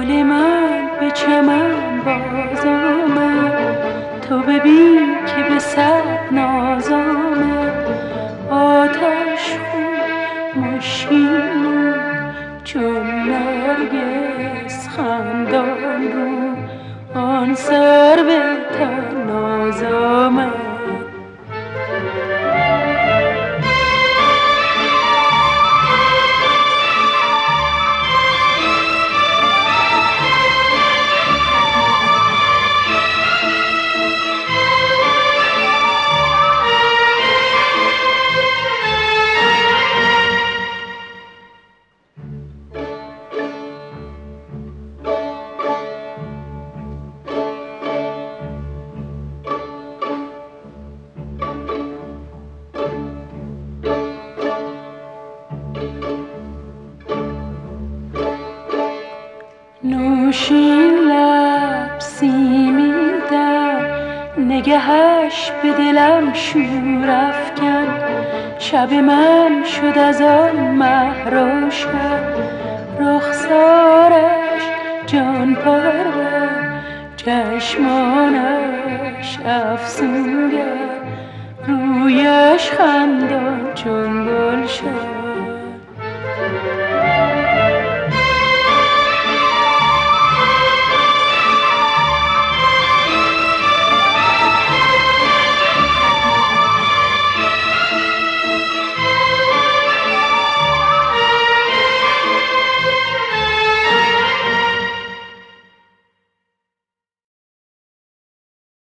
دل من به چمن باز آمد، تو ببین که به صد ناز آمد. آتش خون مشکین چون نرگس خندان رو، آن سر به تناز آمد. نوشین لب سیمین در نگهش به دلم شور افکن. شب من شد از آن مه روشن، رخسارش جان پرور، چشمانش افسونگر، رویش خندان چون گلشن.